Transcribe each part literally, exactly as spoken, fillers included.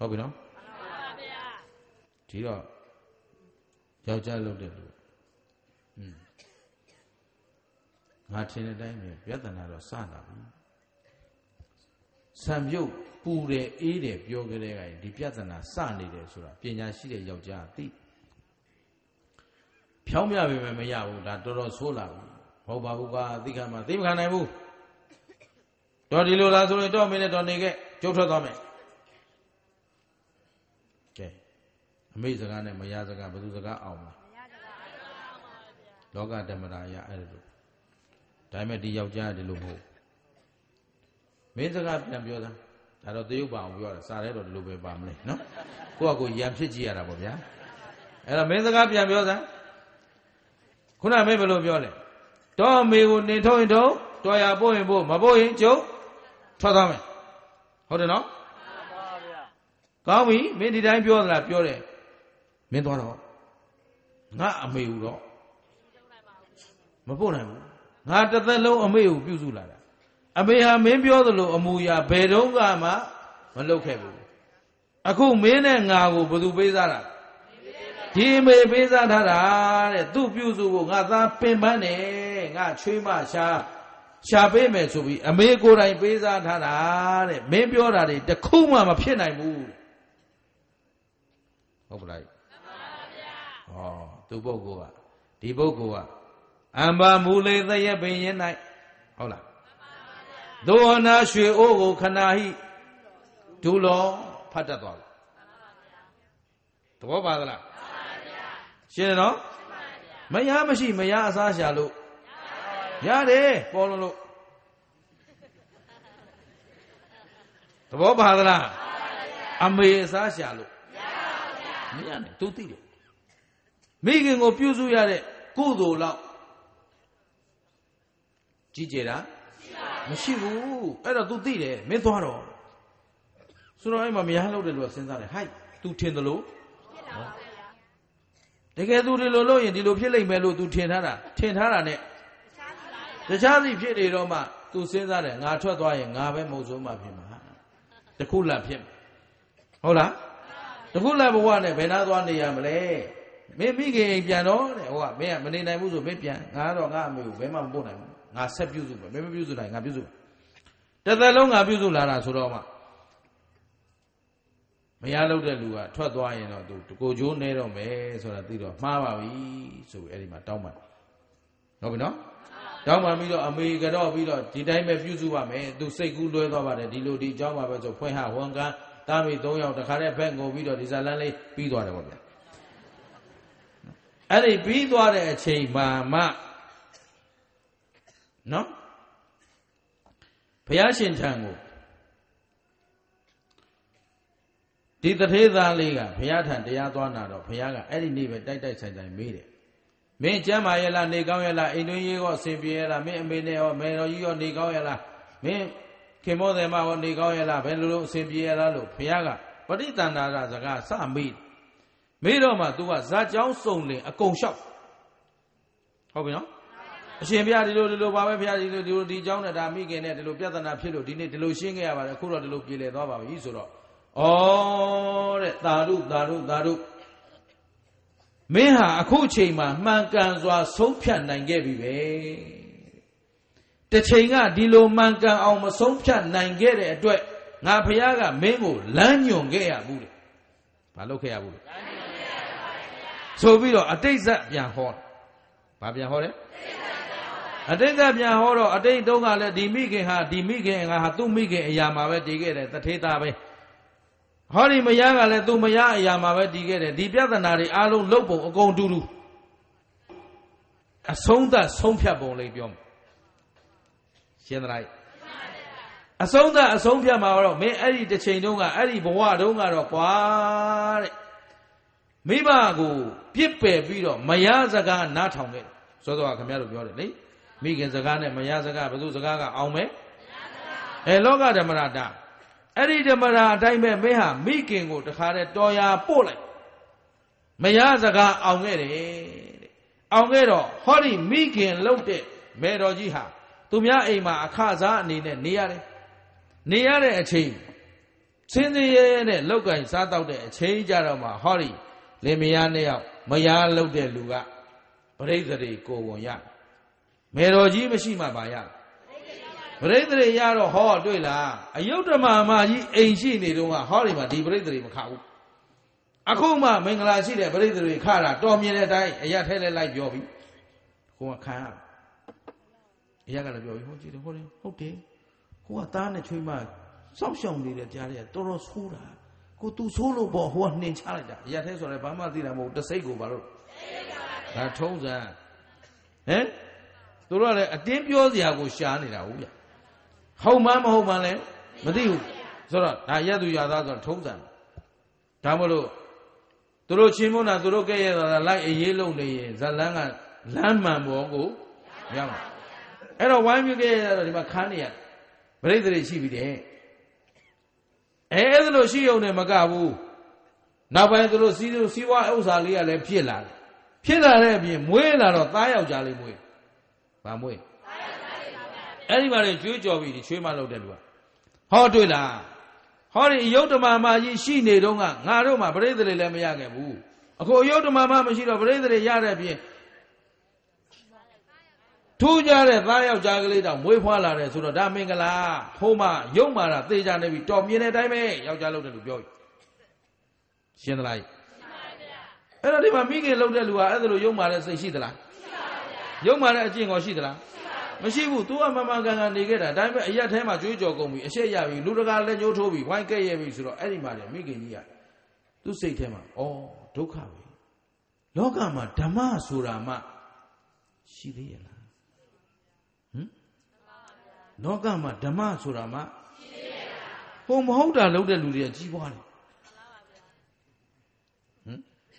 ဟုတ်ပြီနော်ဒီတော့ယောက်ျားလုပ်တဲ့လူอืมငါထင်တဲ့အတိုင်းပဲပြဿနာတော့စတာပြီဆံပြုတ်ပူတယ်အေးတယ်ပြောကြတဲ့ကဒီပြဿနာစနေတယ်ဆိုတာပညာရှိတဲ့ယောက်ျားသိဖြောင်းပြပေမဲ့မရဘူးဒါတော်တော်ဆိုးလာဘူးမဟုတ်ပါဘူးကွာသိခံမှာသိမခံနိုင်ဘူးတော့ဒီလိုလားဆိုရင်တော့မင်းနဲ့တော့နေခဲ့ကျုပ်ထွက်သွားမယ်ကဲအမေစကားနဲ့မရစကားဘယ်သူစကားအောင်လဲလောကဓမ္မရာယအဲ့လိုဒါပေမဲ့ဒီယောက်ျားဒီလိုမဟုတ်မင်းစကားပြန်ပြောသားဒါတော့တရုပ်ပါအောင်ပြောတာစားရဲတော့ဒီလိုပဲပါမလဲနော်ကိုယ့်အကိုရံဖြစ်ကြည့်ရတာပေါ့ဗျာအဲ့တော့မင်းစကားပြန်ပြောသားခုနမင်းဘယ်လိုပြောလဲတော့အမေကိုနေထုတ်ရင်တော့တော်ရပို့ရင်ပို့မပို့ရင်ကျုပ်ထွက်သွားမယ်ဟုတ်တယ်နော်ကောင်းပြီမင်းဒီတိုင်းပြောသလားပြောတယ်မင်းသွားတော့ငါအမေကိုတော့မပို့နိုင်ဘူးငါတစ်သက်လုံးအမေကိုပြုစုလာတာအမေဟာမင်းပြောသလိုအမူအရာဘယ်တော့မှမလုပ်ခဲ့ဘူးအခုမင်းနဲ့ငါကိုဘယ်သူပေးစားတာဒီအမေပေးစားထားတာတဲ့သူ့ပြုစုဖို့ငါသားပင်ပန်းတယ်ငါချွေးမရှာရှာပေးမယ်ဆိုပြီးအမေကိုယ်တိုင်ပေးစားထားတာတဲ့မင်းပြောတာတွေတခုမှမဖြစ်နိုင်ဘူးဟုတ်ပလားမှန်ပါဗျာဟောသူပုဂ္ဂိုလ်ကဒီပုဂ္ဂိုလ်ကအံဘာမူလေသရက်ပင်ရင်၌ဟုတ်လားဒုဝနာရွှေအိုးကိုခဏဟိဒုလောဖတ်တတ်သွားပြီသဘောပါသလားရှင်းတယ်နော်မရမရှိမရအစားရှာလို့ရတယ်ပေါ်လုံးလို့သဘောပါသလားအမေအစားရှာလို့မရနဲ့သူသိတယ်မိခင်ကိုပြုစုရတဲ့ကုသိုလ်လောက်ကြီးကျယ်တာမရှိဘူးအဲ့တော့ तू သိတယ်မင်းသွားတော့ဆိုတော့အဲ့မှာမရလို့တယ်လို့စဉ်းစားတယ်ဟိုက် तू ထင်တယ်လို့တကယ် तू ဒီလိုလို့ရင်ဒီလိုဖြစ်လိမ့်မယ်လို့ तू ထင်ထားတာထင်ထားတာ ਨੇ တခြားစီဖြစ်နေတော့မှ तू စဉ်းစားတယ်ငါထွက်သွားရင်ငါပဲမဟုတ်ဆုံးမှဖြစ်မှာတခုလဖြစ်ဟုတ်လားတခုလဘဝနဲ့ဘယ်နာသွားနေရမလဲမင်းမိခင်အိမ်ပြန်တော့တဲ့ဟိုကမင်းကမနေနိုင်ဘူးဆိုမင်းပြန်ငါတော့ငါအမေကိုဘယ်မှမပို့နိုင်ဘူးငါဆက်ပြုစုမယ်မင်းမပြုစုနိုင်ငါပြုစုတစ်သက်လုံးငါပြုစုလာတာဆိုတော့မှမရလို့တဲ့လူကထွက်သွားရင်တော့သူကိုကျိုးနေတော့မယ်ဆိုတာသိတော့မှားပါပြီဆိုပြီးအဲ့ဒီမှာတောင်းပန်ဟုတ်ပြီနော်တောင်းပန်ပြီးတော့အမေကတော့ပြီးတော့ဒီတိုင်းပဲပြုစုပါမယ်သူစိတ်ကူးလွဲသွားပါတယ်ဒီလိုဒီအကြောင်းပါပဲဆိုဖွင့်ဟဝန်ကန်တားမိသုံးယောက်တခါတည်းဖက်ငိုပြီးတော့ဒီဇာလန်းလေးပြီးသွားတယ်ပေါ့ဗျာအဲ့ဒီပြီးသွားတဲ့အချိန်မှာမှနော်ဘုရားရှင်ထံကိုဒီတထေးသားလေးကဘုရားထံတရားသွားနာတော့ဘုရားကအဲ့ဒီနေ့ပဲတိုက်တိုက်ဆိုင်ဆိုင်မေးတယ်မင်းကျမ်းမာရဲ့လားနေကောင်းရဲ့လားအိမ်တွင်းရေးရောအစဉ်ပြေရဲ့လားမင်းအမေနဲ့ရောမေတော်ကြီးရောနေကောင်းရဲ့လားမင်းခင်မောတယ်မရောနေကောင်းရဲ့လားဘယ်လိုလိုအစဉ်ပြေရဲ့လားလို့ဘုရားကပဋိသန္ဓာရစကားစမေးမေးတော့မှ तू ကဇာကြောင်းစုံလင်အကုန်လျှောက်ဟုတ်ပြီနော်အရှင်ဘုရားဒီလိုဒီလိုပါပဲဘုရားဒီလိုဒီလိုဒီเจ้าနဲ့ဒါမိခင်နဲ့ဒီလိုပြဿနာဖြစ်လို့ဒီနေ့ဒီလိုရှင်းခဲ့ရပါတယ်အခုတော့ဒီလိုပြေလည်သွားပါပြီဆိုတော့ဩတဲ့သာဓုသာဓုသာဓုမင်းဟာအခုအချိန်မှာမှန်ကန်စွာဆုံးဖြတ်နိုင်ခဲ့ပြီပဲတစ်ချိန်ကဒီလိုမှန်ကန်အောင်မဆုံးဖြတ်နိုင်ခဲ့တဲ့အတွက်ငါဘုရားကမင်းကိုလမ်းညွှန်ခဲ့ရဘူးလေဘာလုပ်ခဲ့ရဘူးလဲဆိုပြီးတော့အတိတ်ဇက်ပြန်ဟောဘာပြန်ဟောလဲအတိတ်ဇက်ပြန်ဟောတော့အတိတ်တုန်းကလည်းဒီမိခင်ဟာဒီမိခင်ကဟာသူ့မိခင်အရာမှာပဲတည်ခဲ့တယ်တထေးသားပဲဟောဒီမယားကလည်းသူ့မယားအရာမှာပဲတည်ခဲ့တယ်ဒီပြဿနာတွေအားလုံးလုတ်ပုံအကုန်တူတူအဆုံးသတ်ဆုံးဖြတ်ပုံလေးပြောမယ်ရှင်းသလားအဆုံးသတ်အဆုံးဖြတ်မှာတော့မင်းအဲ့ဒီတစ်ချိန်တုန်းကအဲ့ဒီဘဝတုန်းကတော့ကွာတဲ့မိဘကိုပြစ်ပယ်ပြီးတော့မယားစကားနားထောင်ခဲ့တယ်စောစောကခင်ဗျားတို့ပြောတယ်လေမိခင်စကားနဲ့မယားစကားဘယ်သူစကားကအောင်မယ်အဲလောကဓမ္မရတာအဲ့ဒီဓမ္မရာအတိုင်းပဲမင်းဟာမိခင်ကိုတခါတည်းတော်ရာပို့လိုက်မယားစကားအောင်ခဲ့တယ်တဲ့အောင်ခဲ့တော့ဟောဒီမိခင်လှုပ်တဲ့မေတော်ကြီးဟာသူများအိမ်မှာအခစားအနေနဲ့နေရတယ်နေရတဲ့အချိန်စင်းစင်းရဲရဲနဲ့လောက်ကင်စားတော့တဲ့အချိန်ကြတော့မှဟောဒီလင်မယားနှစ်ယောက်မယားလုတ်တဲ့လူကပရိသေတွေကိုဝန်ရမေတော်ကြီးမရှိမှပါရပရိသေရတော့ဟောတွေ့လားအယုဒ္ဓမာမကြီးအိမ်ရှိနေတော့ကဟောဒီမှာဒီပရိသေမခဘူးအခုမှမင်္ဂလာရှိတဲ့ပရိသေတွေခတာတော်မြင်တဲ့အတိုင်းအရာထဲလဲလိုက်ပြောပြီကိုကခံရအရာကလည်းပြောပြီဟုတ်ကြည့်တယ်ဟုတ်တယ်ဟုတ်တယ်ကိုကသားနဲ့ချွေးမစောက်ရှောင်နေတဲ့ကြားထဲတော်တော်ဆိုးတာကိုသူဆိုးလို့ပေါ့ဟိုကနှင်ချလိုက်တာအရာထဲဆိုရဲဘာမှသိတာမဟုတ်တစိတ်ကိုဘာလို့ဒါထုံးစံဟမ်သူတို့ကလည်းအတင်းပြောစရာကိုရှားနေတာဟုတ်ဗျဟုတ်မှမဟုတ်မှလည်းမသိဘူးဆိုတော့ဒါရက်သူရသားဆိုတော့ထုံးစံဒါမလို့သူတို့ချင်းမွန်းတာသူတို့ကဲ့ရဲ့တာလိုက်အေးလုံးနေရင်ဇလန်းကလမ်းမှန်ပေါ်ကိုရမှာအဲ့တော့ဝိုင်းမြကဲ့ရဲ့တော့ဒီမှာခန်းနေရပရိသေတွေရှိပြီတဲ့အဲအဲ့ဒါလို့ရှိုံနဲ့မကဘူးနောက်ပိုင်းသူတို့စီးစီးပွားဥစ္စာလေးကလည်းဖြစ်လာတယ်ဖြစ်လာတဲ့အပြင်မွေးလာတော့သားယောက်ျားလေးမွေးဗာမွေးအဲ့ဒီမှာလေကျွေးကြော်ပြီးဒီချွေးမလုပ်တဲ့လူကဟောတွေ့လားဟောဒီအယုဒ္ဓမာမကြီးရှိနေတော့ကငါတို့မှပရိသေတွေလည်းမရခဲ့ဘူးအခုအယုဒ္ဓမာမမရှိတော့ပရိသေတွေရတဲ့အပြင်ထူးကြတဲ့သားယောက်ျားကလေးတောင်မွေးဖွားလာတယ်ဆိုတော့ဒါမင်္ဂလာဟိုမှာရုပ်မာတာသေချာနေပြီတော်မြင်တဲ့အတိုင်းပဲယောက်ျားလုပ်တယ်လို့ပြောပြီရှင်းသလားရှင်းပါဗျာအဲ့တော့ဒီမှာမိခင်လုပ်တဲ့လူကအဲ့ဒါလိုရုပ်မာတဲ့စိတ်ရှိသလားရှိပါဗျာရုပ်မာတဲ့အကျင့်ကောရှိသလားမရှိဘူး तू ကမမကန်ကန်နေခဲ့တာဒါပေမဲ့အရက်ထဲမှာကြွေးကြော်ကုန်ပြီအရှက်ရပြီလူတကာလက်ညှိုးထိုးပြီဝိုင်းကဲ့ရဲ့ပြီဆိုတော့အဲ့ဒီမှာလေမိခင်ကြီးကသူ့စိတ်ထဲမှာဩဒုက္ခပဲလောကမှာဓမ္မဆိုတာမှရှိသေးရဲ့လားဟမ်လောကမှာဓမ္မဆိုတာမှရှိသေးရဲ့လားဟိုမဟုတ်တာလုပ်တဲ့လူတွေကကြီးပွားတယ်ဟမ်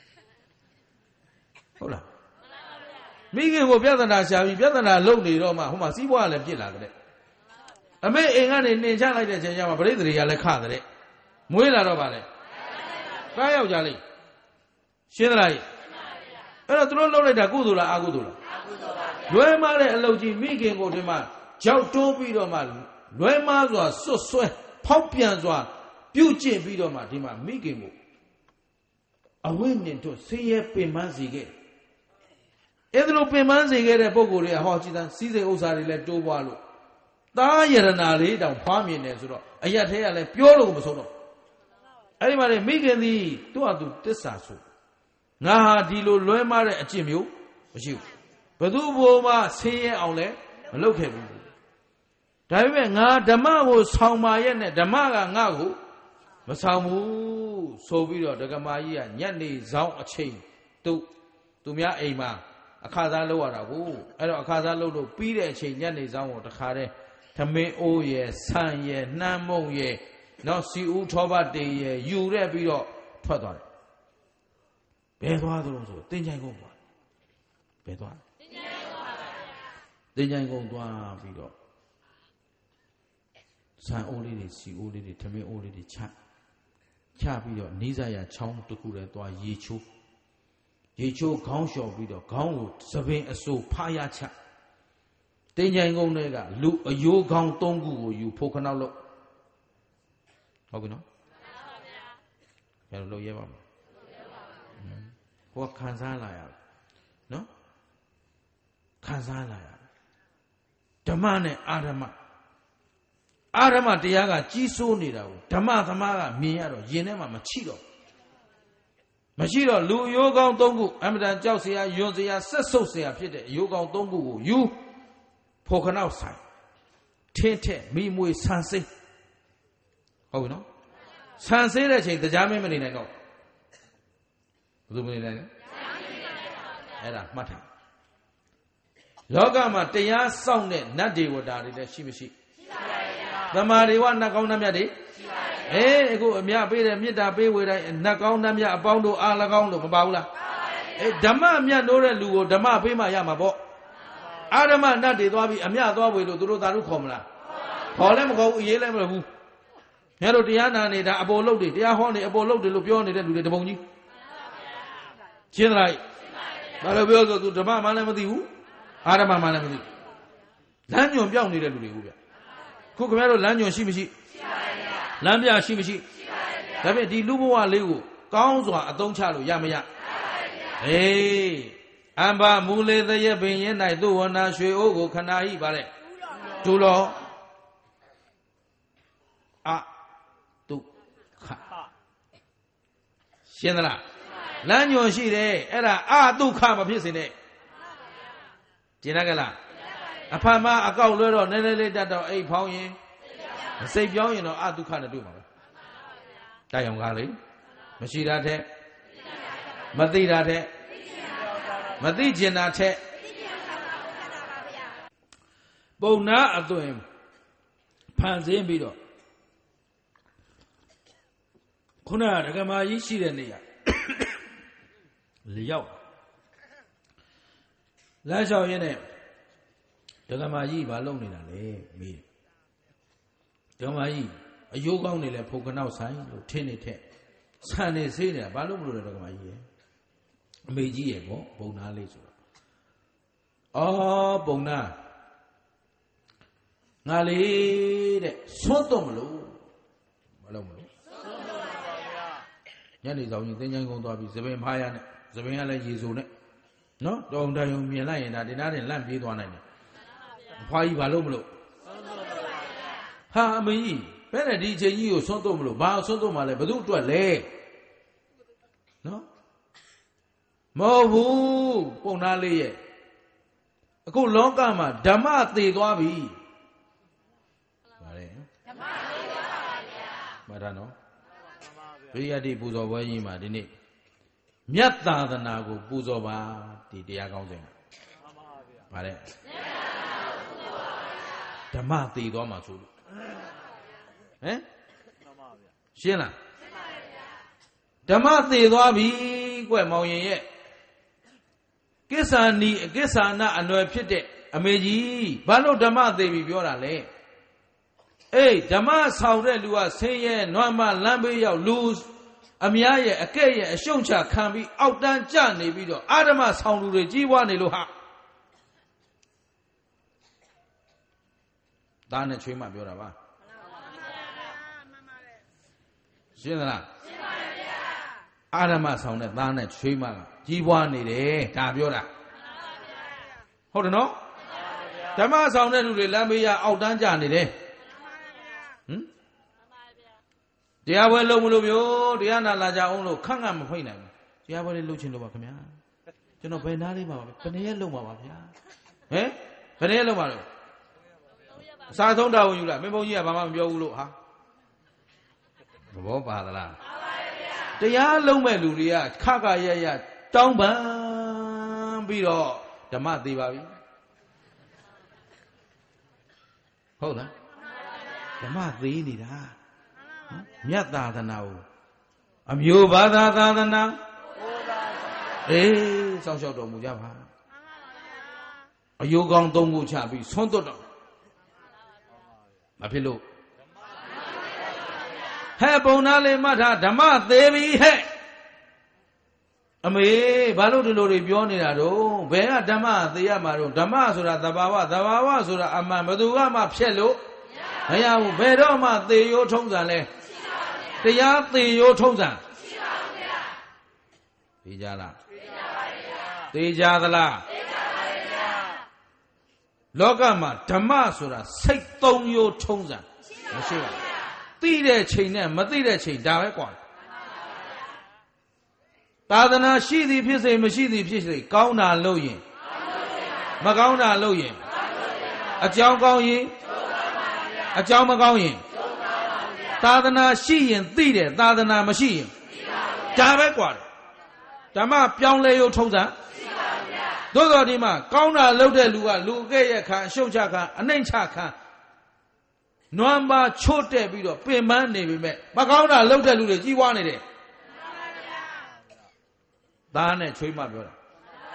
ဟုတ်လားမိခင်ကိုပြဿနာရှာပြီးပြဿနာလုပ်နေတော့မှဟိုမှာစီးပွားလည်းပြစ်လာတဲ့အမေအိမ်ကနေနှင်ချလိုက်တဲ့ချိန်ကျမှပရိသေတွေကလည်းခတဲ့မွေးလာတော့ပါလေကားယောက်ျားလေးရှင်းသလားအဲ့တော့သူတို့လုပ်လိုက်တာကုသိုလ်လားအကုသိုလ်လားအကုသိုလ်ပါဗျာလွဲမားတဲ့အလုပ်ကြီးမိခင်ကိုဒီမှာကြောက်တိုးပြီးတော့မှလွဲမားစွာစွတ်ဆွဲဖောက်ပြန်စွာပြုတ်ကျင့်ပြီးတော့မှဒီမှာမိခင်ကိုအဝိနည်းတို့ဆင်းရဲပင်ပန်းစေခဲ့အဲ့ဒါလိုပင်ပန်းစေခဲ့တဲ့ပုဂ္ဂိုလ်တွေကဟောကြည်သံစီးစိမ်ဥစ္စာတွေလည်းတိုးပွားလို့သားယရနာလေးတောင်ဖွားမြင်တယ်ဆိုတော့အရက်ထဲကလည်းပြောလို့မဆုံးတော့အဲ့ဒီမှာလေမိခင်သည်သူ့ဟာသူတစ္ဆာဆိုငါဟာဒီလိုလွဲမားတဲ့အကျင့်မျိုးမရှိဘူးဘယ်သူဘိုးမှဆင်းရဲအောင်လည်းမလုပ်ခဲ့ဘူးဒါပေမဲ့ငါဓမ္မကိုဆောင်ပါရဲ့နဲ့ဓမ္မကငါ့ကိုမဆောင်ဘူးဆိုပြီးတော့ဒကမာကြီးကညက်နေဆောင်အချိန်သူသူများအိမ်မှာအခါသားလောက်ရတာကိုအဲ့တော့အခါသားလောက်လို့ပြီးတဲ့အချိန်ညက်နေဆောင်ကိုတခါတည်းသမင်းအိုးရယ်ဆန်ရယ်နှမ်းမုံရယ်နောက်စီဦးထောပတ်တေရယ်ယူရက်ပြီးတော့ထွက်သွားတယ်ဘယ်သွားသလဲဆိုတင်ချိုင်ကုန်းသွားဘယ်သွားတင်ချိုင်ကုန်းပါဗျာတင်ချိုင်ကုန်းသွားပြီးတော့ဆန်အိုးလေးတွေစီအိုးလေးတွေသမင်းအိုးလေးတွေချချပြီးတော့နီးစပ်ရချောင်းတစ်ခုလည်းသွားရေချိုးရေချိုးခေါင်းလျှော်ပြီးတော့ခေါင်းကိုသပင်အစိုးဖားရချတင်ချိုင်ကုန်းတွေကလူအယိုးခေါင်းသုံးခုကိုယူဖို့ခဏလို့ဟုတ်ပြီနော်ဘယ်လိုလုပ်ရဲပါမလဲဟိုခံစားလာရနော်ခံစားလာရဓမ္မနဲ့အာရမအာရမတရားကကြီးစိုးနေတာကိုဓမ္မသမားကမြင်ရတော့ယင်ထဲမှာမချိတော့မရှိတော့လူအယိုးကောင်းသုံးခုအမတန်ကြောက်เสียယွန်းเสียဆက်ဆုပ်เสียဖြစ်တဲ့အယိုးကောင်းသုံးခုကိုယူဖို့ခနောက်ဆိုင်ထင်းထက်မိမွေဆန်စိမ့်ဟုတ်ပြီနော်ဆန်ဆေးတဲ့အချိန်တရားမင်းမနေနိုင်တော့ဘယ်သူမနေနိုင်လဲအဲ့ဒါမှတ်ထားလောကမှာတရားစောင့်တဲ့နတ်ဒေဝတာတွေလည်းရှိမရှိရှိပါရဲ့ဗျာသမာဓိဝနတ်ကောင်းနတ်မြတ်တွေရှိပါရဲ့အေးအခုအမြပေးတဲ့မေတ္တာပေးဝေတိုင်းနတ်ကောင်းနတ်မြတ်အပေါင်းတို့အား၎င်းတို့မပါဘူးလားပါရဲ့အေးဓမ္မမြတ်နိုးတဲ့လူကိုဓမ္မပေးမှရမှာပေါ့အာဓမ္မနတ်တွေသွားပြီးအမြသွားဝေလို့သူတို့သာတို့ခေါ်မလားခေါ်လည်းမခေါ်ဘူးအေးလည်းမလုပ်ဘူးငါတို့တရားနာနေတာအပေါ်လုတ်တွေတရားဟောနေအပေါ်လုတ်တွေလို့ပြောနေတဲ့လူတွေတပုံကြီးရှင်းသလားဘာလို့ပြောဆိုသူဓမ္မမှလည်းမသိဘူးအာရမမှလည်းမသိဘူးလမ်းညွန်ပြောင်းနေတဲ့လူတွေဟုတ်ဗျခုခင်ဗျားတို့လမ်းညွန်ရှိမရှိရှိပါရဲ့လမ်းပြရှိမရှိရှိဒါဖြင့်ဒီလူဘဝလေးကိုကောင်းစွာအသုံးချလို့ရမရအေးအမ္ဘာမူလေသရဲ့ပင်ရင်၌သူ့ဝနာရွှေအိုးကိုခဏဟိပါတဲ့ဒုလောအတုခရှင်းသလားလမ်းညွန်ရှိတယ်အဲ့ဒါအတုခမဖြစ်စေနဲ့ကျင်ရကြလားအဖမအကောက်လွဲတော့နည်းနည်းလေးတတ်တော့အိတ်ဖောင်းရင်စိတ်ပြောင်းရင်တော့အတုခနဲ့တွေ့မှာပဲတိုက်အောင်ကားလေမရှိတာတဲ့မသိတာတဲ့မသိကျင်တာတဲ့ပုံနာအသွင်ဖန်ဆင်းပြီးတော့ခုနဒကမာကြီးရှိတဲ့နေရာလျောက်လမ်းလျှောက်ရင်းနဲ့ဒကမာကြီးဘာလုပ်နေတာလဲမေးဒကမာကြီးအယိုးကောင်းနေလဲဖုန်ကနောက်ဆိုင်လို့ထင်းနေထက်ဆန်နေဆေးနေတာဘာလို့မလို့လဲဒကမာကြီးရဲ့အမေကြီးရဲ့ပေါ့ပုံနာလေးဆိုတော့အော်ပုံနာငါလေးတဲ့ဆွတ်တော့မလို့မလုပ်မလို့ညနေဆောင်ကြီးသင်္ချိုင်းကုန်းသွားပြီးသပင်ဖားရနဲ့သပင်ကလည်းရေစုံနဲ့နော်တောင်တိုင်ုံမြင်လိုက်ရင်ဒါဒီနားနဲ့လန့်ပြေးသွားနိုင်တယ်အဖွားကြီးဘာလို့မလို့ဟာအမေကြီးဘယ်နဲ့ဒီအချိန်ကြီးကိုဆွတ်တော့မလို့ဘာဆွတ်တော့မှလဲဘယ်သူအတွက်လဲနော်မဟုတ်ဘူးပုံနာလေးရဲ့အခုလောကမှာဓမ္မသေသွားပြီဗါလဲဓမ္မသေသွားပါဗျာမှတ်တာနော်ပရိယတ္တိပူဇော်ပွဲကြီးမှာဒီနေ့မြတ်သာသနာကိုပူဇော်ပါဒီတရားကောင်းစဉ်ဗါလဲဓမ္မသေသွားမှာဆိုလို့ဟမ်ရှင်းလားဓမ္မသေသွားပြီကွမောင်ရင်ရဲ့ကိစ္ဆာနီအကိစ္ဆာနအနွယ်ဖြစ်တဲ့အမေကြီးဘာလို့ဓမ္မသေပြီပြောတာလဲအေးဓမ္မဆောင်တဲ့လူကဆင်းရဲနွမ်းမလမ်းဘေးရောက်လူအများရဲ့အကဲ့ရဲ့အရှုံချခံပြီးအောက်တန်းကျနေပြီးတော့အာဓမ္မဆောင်လူတွေကြီးပွားနေလို့ဟာဒါနဲ့ချွေးမပြောတာပါရှင်းသလားရှင်းပါဗျာအာဓမ္မဆောင်တဲ့သားနဲ့ချွေးမကကြီးပွားနေတယ်ဒါပြောတာဟုတ်တယ်နော်ဓမ္မဆောင်တဲ့လူတွေလမ်းဘေးရအောက်တန်းကျနေတယ်ဟမ်တရားပွဲလုံးမလို့ပြောတရားနာလာကြအောင်လို့ခန့်ခန့်မဖိတ်နိုင်ဘူးတရားပွဲလေးလုပ်ချင်လို့ပါခင်ဗျာကျွန်တော်ဘယ်နားလေးမှာပါဘယ်နည်းရဲလုံးပါပါဗျာဟမ်ဘယ်နည်းရဲလုံးပါလို့အစာဆုံးတာဝန်ယူလားမင်းဘုန်းကြီးကဘာမှမပြောဘူးလို့ဟာသဘောပါသလားတရားလုံးမဲ့လူတွေကခခရရတောင်းပန်ပြီးတော့ဓမ္မသေးပါပြီဟုတ်လားဓမ္မသေးနေတာမြတ်သာသနာကိုအမျိုးဘာသာသာသနာအေးစောင့်ရှောက်တော်မူကြပါအယိုးကောင်းသုံးခုချပြီးဆွန့်သွတ်တော့မဖြစ်လို့ဟဲ့ပုံနာလေးမှတ်ထားဓမ္မသေးပြီဟဲ့အမေဘာလို့ဒီလိုတွေပြောနေတာတော့ဘယ်ကဓမ္မသေးရမှာတော့ဓမ္မဆိုတာသဘာဝသဘာဝဆိုတာအမှန်ဘယ်သူကမှဖြက်လို့မရဘူးဘယ်တော့မှသေရိုးထုံးစံလဲတရားသေရိုးထုံးစံသိကြလားသိကြသလားလောကမှာဓမ္မဆိုတာစိတ်သုံးရိုးထုံးစံမရှိပါဘူးသိတဲ့ချိန်နဲ့မသိတဲ့ချိန်ဒါပဲကွာသာသနာရှိသည်ဖြစ်စေမရှိသည်ဖြစ်စေကောင်းတာလုပ်ရင်မကောင်းတာလုပ်ရင်အကြောင်းကောင်းရင်အကြောင်းမကောင်းရင်သာသနာရှိရင်သိတယ်သာသနာမရှိရင်ဒါပဲကွာဓမ္မပြောင်းလဲရုံထုံးစံသို့တော်ဒီမှာကောင်းတာလုပ်တဲ့လူကလူကဲ့ရဲ့ခံအရှုံချခံအနှိမ့်ချခံနွမ်းပါချို့တက်ပြီးတော့ပင်ပန်းနေပြီမဲ့မကောင်းတာလုပ်တဲ့လူတွေကြီးပွားနေတယ်သားနဲ့ချွေးမပြောတာ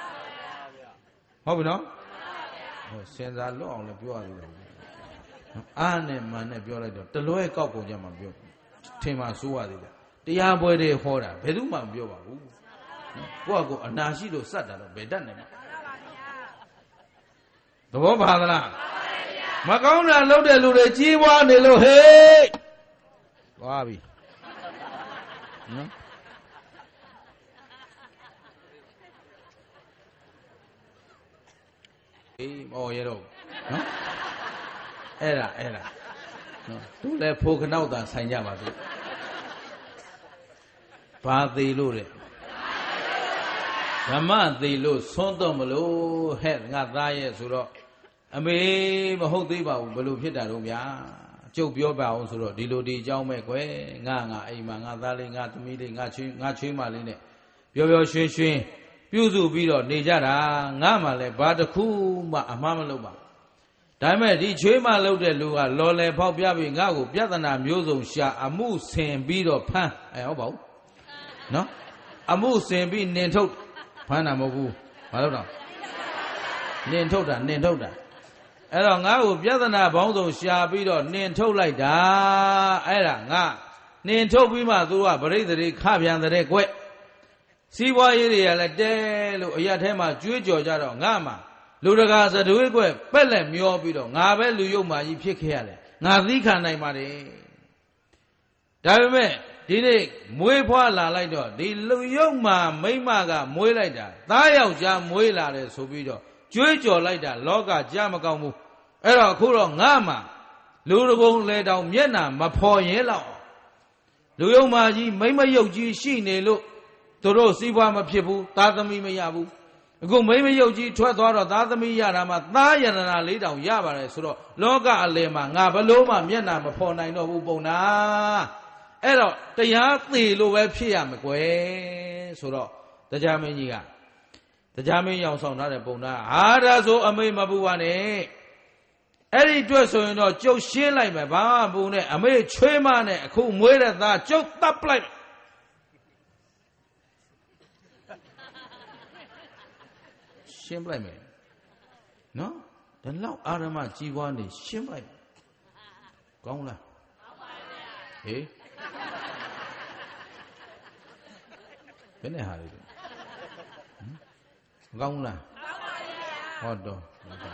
ဟုတ်ပြီနော်ဟောစင်စားလွတ်အောင်လည်းပြောရသေးတယ်အားနဲ့မှန်နဲ့ပြောလိုက်တော့တလွဲကောက်ပုံကြမှာပြောထင်မှစိုးရသေးတယ်တရားပွဲတွေဟောတာဘယ်သူမှမပြောပါဘူးကိုယ့်အကိုအနာရှိလို့စက်တာတော့ဘယ်တတ်နိုင်မှာသဘောပါသလားမကောင်းတာလုပ်တဲ့လူတွေကြီးပွားနေလို့ဟေးသွားပြီနော်အေးမော်ရတော့နော်အဲ့ဒါအဲ့ဒါနော်သူလည်းဖိုးခနောက်တာဆိုင်ကြပါစို့ဘာသေးလို့တဲ့ဓမ္မသေးလို့သွန်းတော့မလို့ဟဲ့ငါသားရဲ့ဆိုတော့အမေမဟုတ်သေးပါဘူးဘယ်လိုဖြစ်တာတော့ဗျာကျုပ်ပြောပါအောင်ဆိုတော့ဒီလိုဒီအကြောင်းပဲကွယ်ငါငါအိမ်မှာငါသားလေးငါသမီးလေးငါချွေးငါချွေးမလေးနဲ့ပျော်ပျော်ရွှင်ရွှင်ပြုစုပြီးတော့နေကြတာငါမှလည်းဘာတစ်ခုမှအမှားမလုပ်ပါဒါပေမဲ့ဒီချွေးမလုပ်တဲ့လူကလော်လည်ဖောက်ပြပြီးငါ့ကိုပြဿနာမျိုးစုံရှာအမှုဆင်ပြီးတော့ဖမ်းအဲဟုတ်ပါဘူးနော်အမှုဆင်ပြီးနင်ထုတ်ဖမ်းတာမဟုတ်ဘူးဘာလို့တော့နင်ထုတ်တာနင်ထုတ်တာအဲ့တော့ငါ့ကိုပြဿနာပေါင်းစုံရှာပြီးတော့နင်ထုတ်လိုက်တာအဲ့ဒါငါနင်ထုတ်ပြီးမှသူကပရိသေတွေခပြန်တဲ့ကွက်စီးပွားရေးတွေကလည်းတဲလို့အရာထဲမှာကြွေးကြော်ကြတော့ငါမှလူတကာစတွေးကွက်ပက်လက်မျောပြီးတော့ငါပဲလူယုတ်မာကြီးဖြစ်ခဲ့ရတယ်ငါသီးခံနိုင်ပါတယ်ဒါပေမဲ့ဒီနေ့မွေးဖွားလာလိုက်တော့ဒီလူယုတ်မာမိမကမွေးလိုက်တာသားယောက်ျားမွေးလာတယ်ဆိုပြီးတော့ကြွေးကြော်လိုက်တာလောကကြားမကောင်းဘူးအဲ့တော့အခုတော့ငါမှလူတကုံလေတောင်မျက်နှာမဖော်ရဲလောက်လူယုတ်မာကြီးမိမယုတ်ကြီးရှိနေလို့သူတို့စီးပွားမဖြစ်ဘူးသားသမီးမရဘူးအခုမိမယုတ်ကြီးထွက်သွားတော့သားသမီးရတာမှသားယန္တနာလေးတောင်ရပါတယ်ဆိုတော့လောကအလယ်မှာငါဘလို့မှမျက်နှာမဖော်နိုင်တော့ဘူးပုံနာအဲ့တော့တရားသေလို့ပဲဖြစ်ရမယ်ကွယ်ဆိုတော့တရားမင်းကြီးကတရားမင်းရောင်ဆောင်ထားတဲ့ပုံနာဟာဒါဆိုအမေမပူပါနဲ့အဲ့ဒီအတွက်ဆိုရင်တော့ကျုပ်ရှင်းလိုက်မယ်ဘာမှပူနဲ့အမေချွေးမနဲ့အခုမွေးတဲ့သားကျုပ်တပ်ပလိုက်ရှင်းပလိုက်မယ်နော်ဒီလောက်အာရမကြီးပွားနေရှင်းပလိုက်ကောင်းလားကောင်းပါဗျာဟေးဘယ်နဲ့ဟာလဲမကောင်းလားကောင်းပါဗျာဟောတော့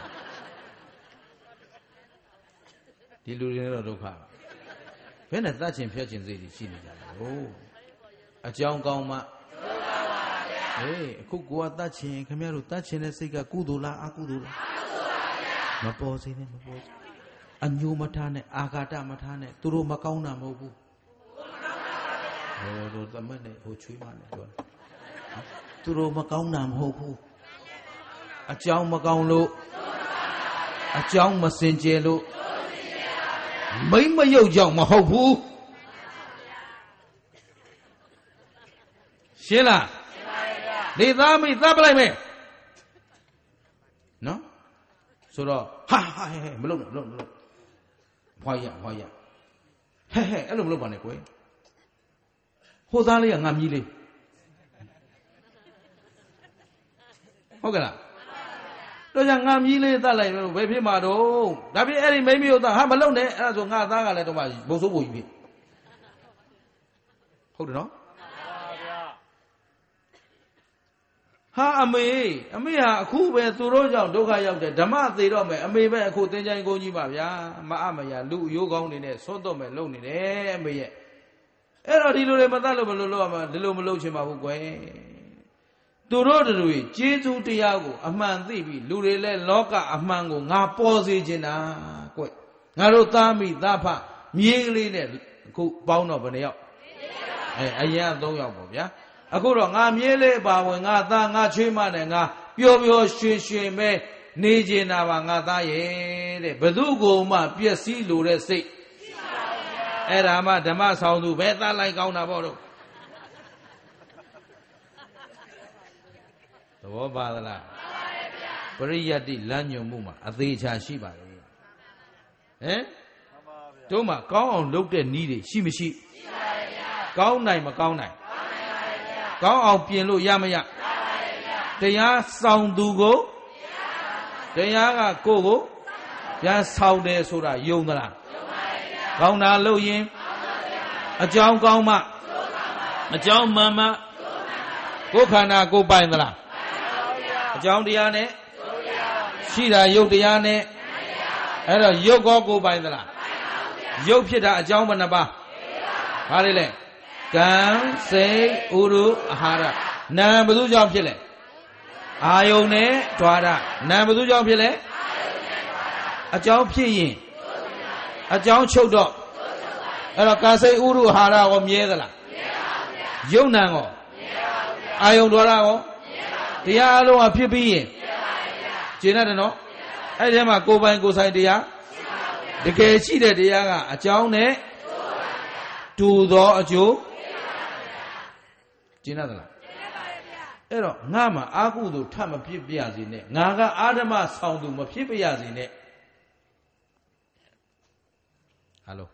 ဒီလူတွေတော့ဒုက္ခဘယ်နဲ့သတ်ချင်ဖျက်ချင်စိတ်ရှိနေကြလဲဟိုအကြောင်းကောင်းမှဟေးအခုကိုကတတ်ချင်ခင်ဗျားတို့တတ်ချင်တဲ့စိတ်ကကုသိုလ်လားအကုသိုလ်လားမပေါ်စေနဲ့မပေါ်စေအညိုမထားနဲ့အာဃာတမထားနဲ့သူတို့မကောင်းတာမဟုတ်ဘူးဟိုတို့သမက်နဲ့ဟိုချွေးမနဲ့ပြောသူတို့မကောင်းတာမဟုတ်ဘူးအကြောင်းမကောင်းလို့အကြောင်းမစင်ကြယ်လို့မိမ့်မယုတ်ကြောင့်မဟုတ်ဘူးရှင်းလားနေသားမိသတ်ပလိုက်မယ်နော်ဆိုတော့ဟာဟာဟဲ့မလုပ်နဲ့မလုပ်မလုပ်ဖွာရဖွာရဟဲ့ဟဲ့အဲ့လိုမလုပ်ပါနဲ့ကွယ်ဟိုသားလေးကငါမြည်လေးဟုတ်ကဲ့လားတော့ကြောင့်ငါမြည်လေးသတ်လိုက်ဘယ်ဖြစ်မှာတော့ဒါဖြစ်အဲ့ဒီမိမိတို့သားဟာမလုပ်နဲ့အဲ့ဒါဆိုငါသားကလည်းတော့မှဘုံစိုးဘုံကြီးဖြစ်ဟုတ်တယ်နော်ဟာအမေအမေဟာအခုပဲသူတို့ကြောင့်ဒုက္ခရောက်တယ်ဓမ္မသေတော့မယ်အမေပဲအခုသင်္ချိုင်းကုန်းကြီးပါဗျာမအမရလူရိုးကောင်းနေနဲ့သွတ်တော့မယ်လုံနေတယ်အမေရဲ့အဲ့တော့ဒီလိုတွေမတတ်လို့ဘယ်လိုလုပ်ရမှာဒီလိုမလုပ်ချင်ပါဘူးကွယ်သူတို့တွေကျေးဇူးတရားကိုအမှန်သိပြီးလူတွေလည်းလောကအမှန်ကိုငါပေါ်စေချင်တာကွယ်ငါတို့သားမိသားဖမြေးကလေးနဲ့အခုပေါင်းတော့ဘယ်နှယောက်အဲအရင်ကသုံးယောက်ပေါ့ဗျာအခုတော့ငါမြေးလေးပါဝင်ငါသားငါချွေးမနဲ့ငါပျော်ပျော်ရွှင်ရွှင်ပဲနေကျင်တာပါငါသားရဲ့တဲ့ဘသူကိုမှပျက်စီးလို့တဲ့စိတ်အဲ့ဒါမှဓမ္မဆောင်သူပဲသားလိုက်ကောင်းတာပေါ့တော့သဘောပါသလားပရိယတ္တိလမ်းညွန်မှုမှာအသေးချာရှိပါလေဟမ်တို့မှကောင်းအောင်လုပ်တဲ့နည်းတွေရှိမရှိရှိပါဗျာကောင်းနိုင်မကောင်းနိုင်ကောင်းအောင်ပြင်လို့ရမရတရားဆောင်သူကိုတရားကကိုကိုပြန်ဆောင်တယ်ဆိုတာယုံသလားကောင်းတာလုပ်ရင်အကြောင်းကောင်းမှအကြောင်းမှန်မှကိုယ်ခန္ဓာကိုယ်ပိုင်သလားအကြောင်းတရားနဲ့ရှိတာယုတ်တရားနဲ့အဲ့တော့ယုတ်ကောကိုယ်ပိုင်သလားယုတ်ဖြစ်တာအကြောင်းဘယ်နှပါဘာလဲလဲကံစိတ်ဥရုအာဟာရနာဘယ်သူကြောင့်ဖြစ်လဲအာယုန်နဲ့ဓာရနာဘယ်သူကြောင့်ဖြစ်လဲအကြောင်းဖြစ်ရင်အကြောင်းချုပ်တော့အဲ့တော့ကံစိတ်ဥရုအာဟာရကိုမြဲသလားမြဲပါဗျာယုံနာကိုမြဲပါဗျာအာယုန်ဓာရကိုမြဲပါတရားအလုံးကဖြစ်ပြီးရင်မြဲပါဗျာကျင့်ရတယ်နော်အဲ့ဒီမှာကိုယ်ပိုင်ကိုယ်ဆိုင်တရားတကယ်ရှိတဲ့တရားကအကြောင်းနဲ့တူသောအကျိုးကျင့်ရသလားအဲ့တော့ငါမှာအာကုသို့ထပ်မဖြစ်ပြရစေနဲ့ငါကအာဓမ္မဆောင်သူမဖြစ်ပြရစေနဲ့ဟယ်လို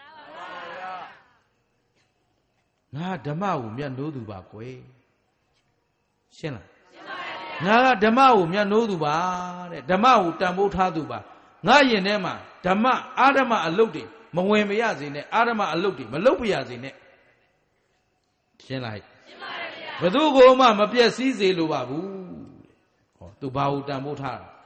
ငါဓမ္မကိုမြတ်နိုးသူပါကွယ်ရှင်းလားငါကဓမ္မကိုမြတ်နိုးသူပါတဲ့ဓမ္မကိုတန်ဖိုးထားသူပါငါရင်ထဲမှာဓမ္မအာဓမ္မအလုတ်တွေမဝင်မရစေနဲ့အာဓမ္မအလုတ်တွေမလုတ်ပြရစေနဲ့ရှင်းလားဘယ်သူကိုမှမပြည့်စည်စေလိုပါဘူးဟောသူဘာကိုတန်ဖိုးထားတာ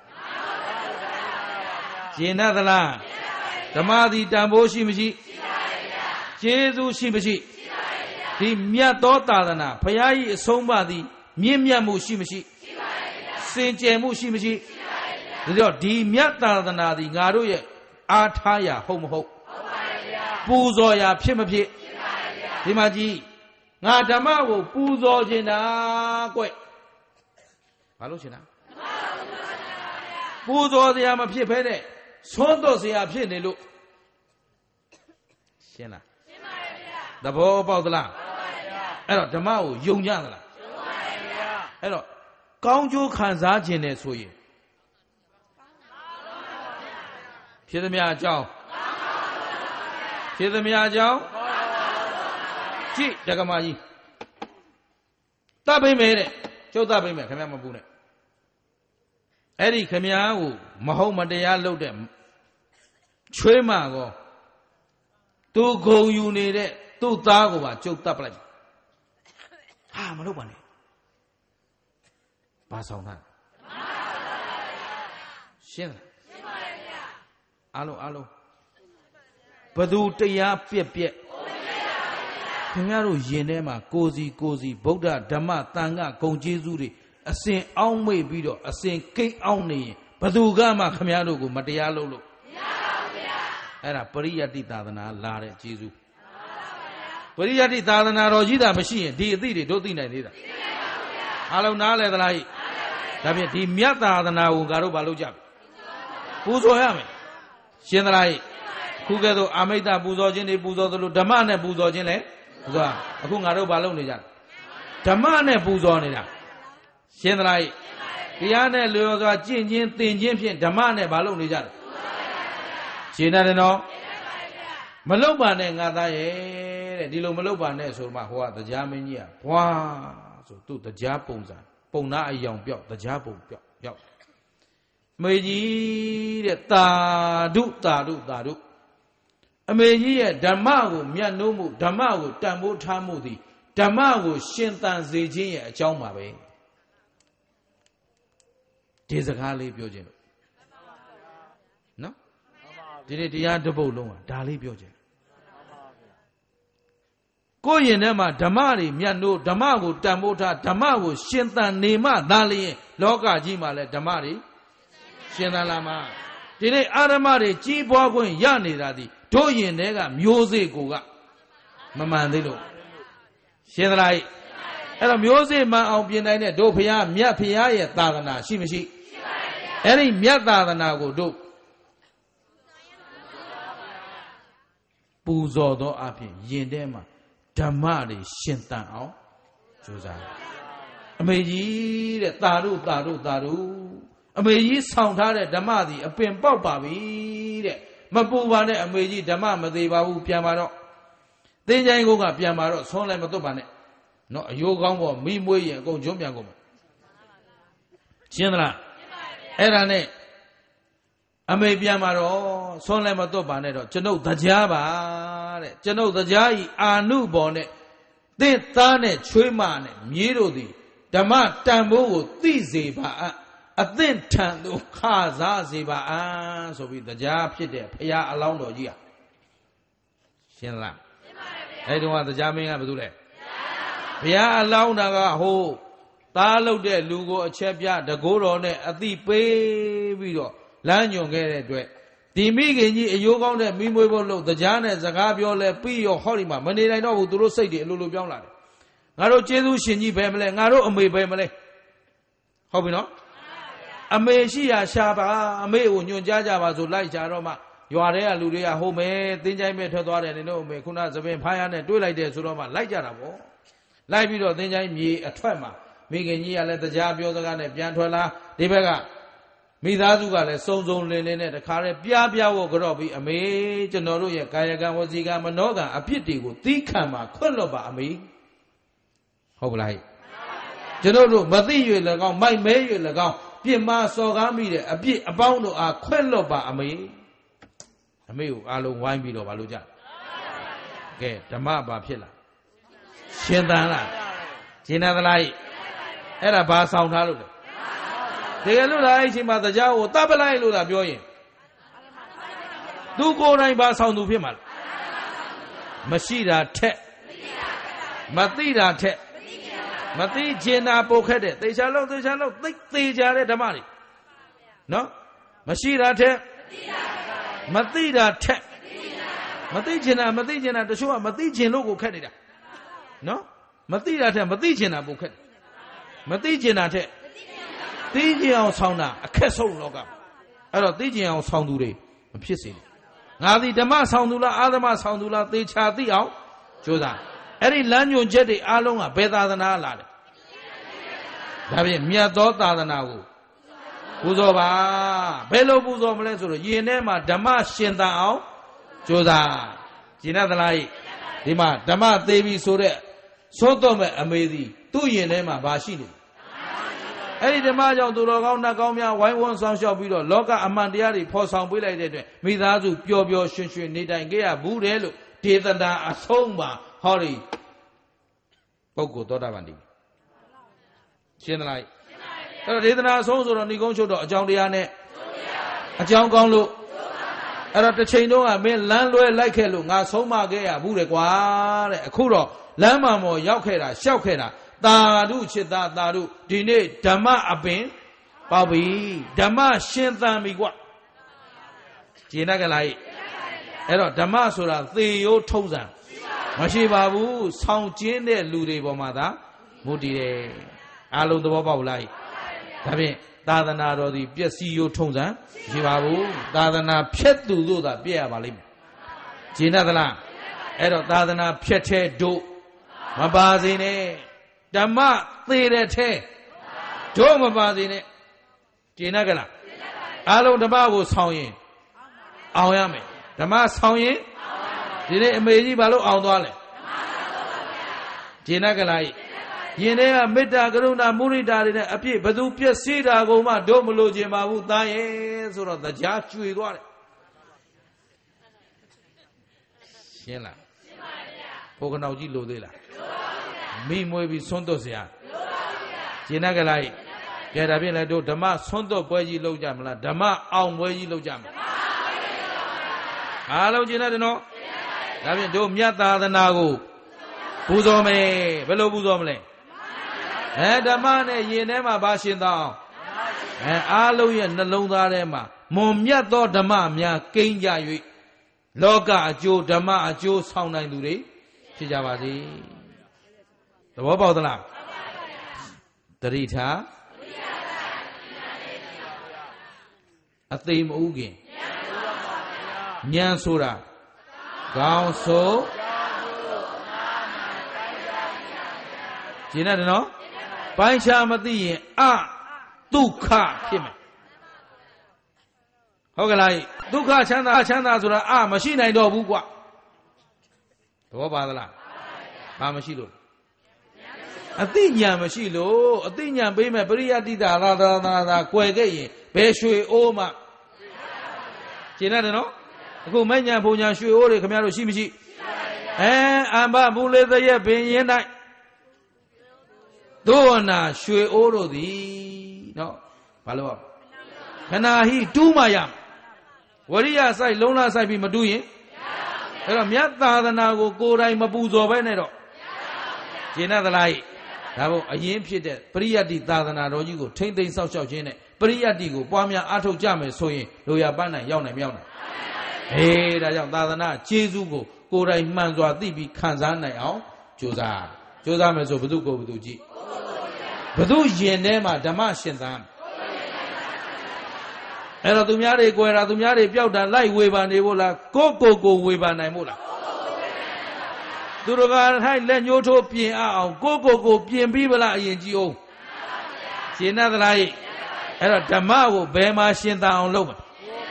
ရှင်းသလားဓမ္မသည်တန်ဖိုးရှိမရှိရှိပါဗျာကျေးဇူးရှိမရှိရှိပါဗျာဒီမြတ်သောသာသနာဘုရားကြီးအဆုံးအမသည်မြင့်မြတ်မှုရှိမရှိရှိပါဗျာစင်ကြယ်မှုရှိမရှိရှိပါဗျာဒါကြောင့်ဒီမြတ်သာသနာသည်ငါတို့ရဲ့အားထားရာဟုတ်မဟုတ်ဟုတ်ပါဗျာပူဇော်ရာဖြစ်မဖြစ်ဖြစ်ပါဗျာဒီမှာကြည့်ငါဓမ္မကိုပူဇော်ခြင်းတာကွဘာလို့ရှင်တာပူဇော်စရာမဖြစ်ဖဲတဲ့သွန်းတော့စရာဖြစ်နေလို့ရှင်းလားရှင်းပါရဲ့ဗျာသဘောပေါက်သလားပေါက်ပါရဲ့ဗျာအဲ့တော့ဓမ္မကိုယုံကြသလားယုံပါရဲ့ဗျာအဲ့တော့ကောင်းကျိုးခံစားခြင်းနဲ့ဆိုရင်ဖြစ်သမျှအကြောင်းဖြစ်သမျှအကြောင်းကြည့်တက္ကမကြီးတတ်ပိမယ်တဲ့ကျုပ်တတ်ပိမယ်ခင်ဗျာမပူနဲ့အဲ့ဒီခင်ဗျားကိုမဟုတ်မတရားလုပ်တဲ့ချွေးမကောသူဂုံယူနေတဲ့သူ့သားကိုပါကျုပ်တတ်ပလိုက်ဟာမလုပ်ပါနဲ့ဘာဆောင်တာရှင်းလားရှင်းပါရဲ့ဗျာအားလုံးအားလုံးဘသူတရားပြက်ပြက်ခင်ဗျားတို့ယင်ထဲမှာကိုစီကိုစီဗုဒ္ဓဓမ္မသံဃာဂုံကျေးဇူးတွေအစဉ်အောင်းမိတ်ပြီးတော့အစဉ်ကိတ်အောင်းနေရင်ဘသူကမှခင်ဗျားတို့ကိုမတရားလုပ်လို့မရပါဘူးဗျာအဲ့ဒါပရိယတ္တိသာသနာလာတဲ့ကျေးဇူးပရိယတ္တိသာသနာတော်ကြီးတာမရှိရင်ဒီအသည့်တွေတို့သိနိုင်သေးတာသိနိုင်ပါဘူးဗျာအားလုံးနားလဲသလားဟိဒါဖြင့်ဒီမြတ်သာသနာကိုငါတို့ဘာလုပ်ကြပူဇော်ရမယ်ရှင်းသလားဟိခုကဲ့သို့အာမိတ္တပူဇော်ခြင်းတွေပူဇော်သလိုဓမ္မနဲ့ပူဇော်ခြင်းလဲပူဇော်အခုငါတို့ဘာလုပ်နေကြဓမ္မနဲ့ပူဇော်နေတာရှင်းသလားတရားနဲ့လျော်စွာကျင့်ခြင်းသင်ခြင်းဖြင့်ဓမ္မနဲ့ဘာလုပ်နေကြလဲရှင်းတယ်နော်မလုပ်ပါနဲ့ငါသားရဲ့တဲ့ဒီလိုမလုပ်ပါနဲ့ဆိုမှဟိုကတရားမင်းကြီးကဘွာဆိုသူ့တရားပုံစံပုံနာအယောင်ပြောက်တရားပုံပြောက်ပြောက်မေကြီးတဲ့တာဓုတာဓုတာဓုအမေကြီးရဲ့ဓမ္မကိုမြတ်နိုးမှုဓမ္မကိုတန်ဖိုးထားမှုသည်ဓမ္မကိုရှင်သန်စေခြင်းရဲ့အကြောင်းပါပဲဒီစကားလေးပြောခြင်းလို့နော်ဒီနေ့တရားတစ်ပုဒ်လုံးကဒါလေးပြောခြင်းကိုယ့်ရင်ထဲမှာဓမ္မတွေမြတ်နိုးဓမ္မကိုတန်ဖိုးထားဓမ္မကိုရှင်သန်နေမှသာလျှင်လောကကြီးမှာလည်းဓမ္မတွေရှင်သန်လာမှာဒီနေ့အာရမတွေကြီးပွားခွင့်ရနေတာဒီတို့ရင်ထဲကမျိုးစေ့ကိုကမမှန်သေးလို့ရှင်းသလားအဲ့တော့မျိုးစေ့မှန်အောင်ပြင်နိုင်တဲ့တို့ဖရာမြတ်ဖရာရဲ့သာသနာရှိမရှိရှိပါရဲ့အဲ့ဒီမြတ်သာသနာကိုတို့ပူဇော်သောအဖြစ်ယင်ထဲမှာဓမ္မတွေရှင်သန်အောင်ကြိုးစားအမေကြီးတဲ့တာတို့တာတို့တာတို့အမေကြီးဆောင်ထားတဲ့ဓမ္မသည်အပင်ပေါက်ပါပြီတဲ့မပူပါနဲ့အမေကြီးဓမ္မမသေးပါဘူးပြန်ပါတော့သင်္ချိုင်းကုန်းကပြန်ပါတော့ဆုံးလည်းမသွတ်ပါနဲ့နော်အယိုးကောင်းပေါ်မိမွေးရင်အကုန်ကျွန်းပြန်ကုန်မှာရှင်းသလားအဲ့ဒါနဲ့အမေပြန်ပါတော့ဆုံးလည်းမသွတ်ပါနဲ့တော့ကျွန်ုပ်တရားပါတဲ့ကျွန်ုပ်တရားဤအာနုဘော်နဲ့သင်သားနဲ့ချွေးမနဲ့မြေးတို့သည်ဓမ္မတန်ဖိုးကိုသိစေပါအသင့်ထံသို့ခစားစေပါအံဆိုပြီးတရားဖြစ်တဲ့ဘုရားအလောင်းတော်ကြီးอ่ะရှင်းလားရှင်းပါရဲ့ဗျအဲ့တုန်းကတရားမင်းကဘာလုပ်လဲဘုရားအလောင်းတာကဟိုသားလုပ်တဲ့လူကိုအချက်ပြတကိုးတော်နဲ့အတိပေးပြီးတော့လမ်းညွန်ခဲ့တဲ့အတွက်ဒီမိခင်ကြီးအယိုးကောင်းတဲ့မိမွေးဖို့လို့တရားနဲ့စကားပြောလဲပြီးရောဟောဒီမှာမနေနိုင်တော့ဘူးသူတို့စိတ်တွေအလိုလိုပြောင်းလာတယ်ငါတို့ကျေးဇူးရှင်ကြီးပဲမလဲငါတို့အမေပဲမလဲဟုတ်ပြီနော်အမေရှိရာရှာပါအမေကိုညွန်ကြားကြပါဆိုလိုက်ကြတော့မှရွာထဲကလူတွေကဟိုမယ်တင်းချိုင်းမဲ့ထွက်သွားတယ်နေတို့အမေခုနသပင်ဖားရနဲ့တွေးလိုက်တယ်ဆိုတော့မှလိုက်ကြတာပေါ့လိုက်ပြီးတော့တင်းချိုင်းမြေအထွက်မှာမိခင်ကြီးကလည်းတရားပြောစကားနဲ့ပြန်ထွက်လာဒီဘက်ကမိသားစုကလည်းစုံစုံလင်းလင်းနဲ့တခါတည်းပြားပြားဖို့ကြော့ပြီးအမေကျွန်တော်တို့ရဲ့ကာယကံဝစီကံမနောကံအပြစ်တွေကိုသီးခံမှာခွင့်လွတ်ပါအမေဟုတ်ပလားကျွန်တော်တို့မသိ၍၎င်းမိုက်မဲ၍၎င်းပြစ်မှားစော်ကားမိတဲ့အပြစ်အပေါင်းတို့အားခွင့်လွတ်ပါအမေအမေကိုအားလုံးဝိုင်းပြီးတော့ဘာလို့ကြကဲဓမ္မဘာဖြစ်လားရှင်သန်လားရှင်းသလားအဲ့ဒါဘာဆောင်ထားလို့လဲတကယ်လို့လားအဲ့ဒီချိန်မှာတရားကိုတပ်ပလိုက်လို့သာပြောရင်သူကိုယ်တိုင်ဘာဆောင်သူဖြစ်မှာလဲမရှိတာထက်မသိတာထက်မသိကျင်တာပိုခက်တဲ့သေချာလို့သေချာလို့သိသေးကြတဲ့ဓမ္မတွေနော်မရှိတာထက်မသိတာထက်မသိကျင်တာမသိကျင်တာတချို့ကမသိကျင်လို့ကိုခက်နေတာနော်မသိတာထက်မသိကျင်တာပိုခက်မသိကျင်တာထက်သိကျင်အောင်ဆောင်းတာအခက်ဆုံးလောကအဲ့တော့သိကျင်အောင်ဆောင်းသူတွေမဖြစ်စေနဲ့ငါသည်ဓမ္မဆောင်းသူလားအာသမဆောင်းသူလားသေချာသိအောင်ကြိုးစားအဲ့ဒီလမ်းညွန်ချက်တွေအားလုံးကဘယ်သာသနာလာတယ်ဒါဖြင့်မြတ်သောသာသနာကိုပူဇော်ပါဘယ်လိုပူဇော်မလဲဆိုတော့ယင်ထဲမှာဓမ္မရှင်သန်အောင်ကြိုးစားကျင့်သလားဒီမှာဓမ္မသေးပြီဆိုတဲ့သို့တော့မဲ့အမေသည်သူ့ယင်ထဲမှာဘာရှိနေလဲအဲ့ဒီဓမ္မကြောင့်သူတော်ကောင်းနှက်ကောင်းများဝိုင်းဝန်းဆောင်ရှောက်ပြီးတော့လောကအမှန်တရားတွေဖော်ဆောင်ပေးလိုက်တဲ့အတွက်မိသားစုပျော်ပျော်ရွှင်ရွှင်နေတိုင်ခဲ့ရဘူးတယ်လို့ဒေသနာအဆုံးမှာဟောဒီပုဂ္ဂိုလ်သောတာပန်ဒီရှင်းသလားအဲ့တော့ဒေသနာအဆုံးဆိုတော့ဏိကုံးချုပ်တော့အကြောင်းတရားနဲ့အကြောင်းကောင်းလို့အဲ့တော့တစ်ချိန်တုန်းကမင်းလမ်းလွဲလိုက်ခဲ့လို့ငါဆုံးမခဲ့ရဘူးတယ်ကွာတဲ့အခုတော့လမ်းမှန်ပေါ်ရောက်ခဲ့တာရှောက်ခဲ့တာသာဓုချစ်သားသာဓုဒီနေ့ဓမ္မအပင်ပေါပြီဓမ္မရှင်သန်ပြီကွကျင်တတ်ကြလားအဲ့တော့ဓမ္မဆိုတာသေရိုးထုံးစံမရှိပါဘူးဆောင်းကျင်းတဲ့လူတွေပေါ်မှာသာမူတည်တယ်အားလုံးသဘောပေါက်လားဒါဖြင့်သာသနာတော်ဒီပျက်စီးရိုးထုံးစံမရှိပါဘူးသာသနာဖြတ်သူတို့သာပြည့်ရပါလိမ့်မယ်ကျင်တတ်သလားအဲ့တော့သာသနာဖြတ်တဲ့တို့မပါစေနဲ့ဓမ္မသေတဲ့ထဲတို့မပါစေနဲ့ကျင်တတ်ကြလားအားလုံးဓမ္မကိုဆောင်ရင်အောင်ရမယ်ဓမ္မဆောင်ရင်ဒီနေ့အမေကြီးဘာလို့အောင်သွားလဲကျင်တတ်ကြလားယင်တွေကမေတ္တာကရုဏာမုရိဒာတွေနဲ့အပြည့်ဘသူပြည့်စည်တာကိုမှတို့မလို့ခြင်းပါဘူးသားရဲ့ဆိုတော့တရားကျွေသွားတယ်ရှင်းလားရှင်းပါဗျာဘုကနောက်ကြီးလို့သေးလားမိမွေးပြီးဆွန်းသွတ်เสียကျင်တတ်ကြလားကြဲဒါဖြင့်လည်းတို့ဓမ္မဆွန်းသွတ်ပွဲကြီးလုပ်ကြမလားဓမ္မအောင်ပွဲကြီးလုပ်ကြမလားအားလုံးကျင်တတ်တယ်နော်ဒါဖြင့်တို့မြတ်သာသနာကိုပူဇော်မယ်ဘယ်လိုပူဇော်မလဲအဲဓမ္မနဲ့ယင်ထဲမှာဘာရှင်သောအောင်အဲအားလုံးရဲ့နှလုံးသားထဲမှာမွန်မြတ်သောဓမ္မများကိန်းကြ၍လောကအကျိုးဓမ္မအကျိုးဆောင်နိုင်သူတွေဖြစ်ကြပါစေသဘောပေါက်သလားတတိထားအသိမဥခင်ဉာဏ်ဆိုတာကောင်းဆိုကျင်တယ်နော်ပိုင်းခြားမသိရင်အဒုက္ခဖြစ်မယ်ဟုတ်ကလားဒုက္ခချမ်းသာချမ်းသာဆိုတာအမရှိနိုင်တော့ဘူးကွာသဘောပါသလားဘာမရှိလို့အသိဉာဏ်မရှိလို့အသိဉာဏ်ပေးမဲ့ပရိယတိတာသာသာသာသာကွယ်ခဲ့ရင်ဘယ်ရွှေအိုးမှကျင်တယ်နော်အခုမဲ့ညာဘုံညာရွှေအိုးတွေခင်ဗျားတို့ရှိမရှိအဲအမ္ဘဘူးလေးသရက်ပင်ရင်၌သို့နာရွှေအိုးတို့သည်နော်ဘာလို့ခဏဟိတူးမှရဝရိယဆိုင်လုံးလားဆိုင်ပြီးမတူးရင်အဲ့တော့မြတ်သာသနာကိုကိုယ်တိုင်မပူဇော်ပဲနဲ့တော့ကျင့်သလားဒါဘုံအရင်ဖြစ်တဲ့ပရိယတ္တိသာသနာတော်ကြီးကိုထိမ့်သိမ်းဆောက်ရှောက်ခြင်းနဲ့ပရိယတ္တိကိုပွားများအားထုတ်ကြမယ်ဆိုရင်လိုရာပန်းနိုင်ရောက်နိုင်မရောက်နိုင်အေးဒါကြောင့်သာသနာကျေးဇူးကိုကိုယ်တိုင်မှန်စွာသိပြီးခံစားနိုင်အောင်ကြိုးစားကြိုးစားမယ်ဆိုဘု து ကိုဘု து ကြည့်ဘု து ယင်ထဲမှာဓမ္မရှင်သန်အဲ့တော့သူများတွေကိုယ်တာသူများတွေပျောက်တာလိုက်ဝေဘာနေဖို့လားကိုကိုကိုဝေဘာနိုင်ဖို့လားသူတို့ကထိုင်လက်ညှိုးထိုးပြင်အောင်ကိုကိုကိုပြင်ပြီးဗလားအရင်ကြည့်အောင်ရှင်းသလားအဲ့တော့ဓမ္မကိုဘယ်မှာရှင်းသန်အောင်လုပ်မလဲ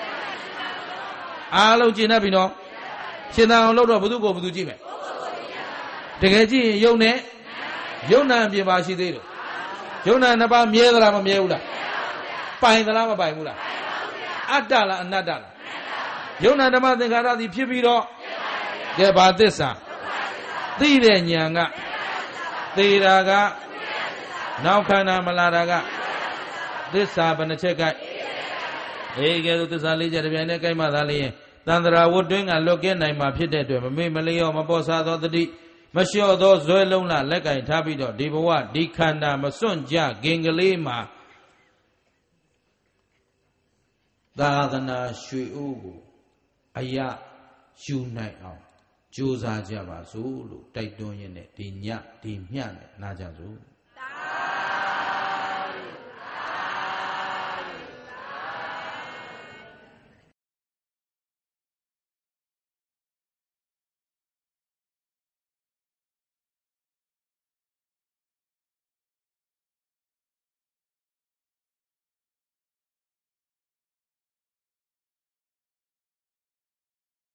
အားလုံးရှင်းတတ်ပြီနော်ရှင်းသန်အောင်လုပ်တော့ဘု து ကိုဘု து ကြည့်မယ်တကယ်ကြည့်ရင်ယုံနဲ့ယုံနာပြင်ပါရှိသေးတယ်ယုံနာနှစ်ပါးမြဲသလားမမြဲဘူးလားပိုင်သလားမပိုင်ဘူးလားအတ္တလားအနတ္တလားယုံနာဓမ္မသင်္ခါရသည်ဖြစ်ပြီးတော့ကဲဘာသစ္စာသိတဲ့ဉာဏ်ကသေတာကနောက်ခန္ဓာမလာတာကသစ္စာဘယ်နှချက်ကဲအေးကဲသစ္စာလေးချက်တစ်ပြိုင်တည်းကိုက်မှသာလျင်သန္တရာဝတ်တွင်းကလွတ်ကဲနိုင်မှာဖြစ်တဲ့အတွက်မမေ့မလျော့မပေါ်စားသောတတိမလျှော့သောဇွဲလုံးလားလက်ကင်ထားပြီးတော့ဒီဘဝဒီခန္ဓာမစွန့်ကြခင်ကလေးမှာသာသနာရွှေအိုးကိုအယယူနိုင်အောင်ကြိုးစားကြပါစို့လို့တိုက်တွန်းရင်းနဲ့ဒီညဒီမျှနဲ့နားကြစို့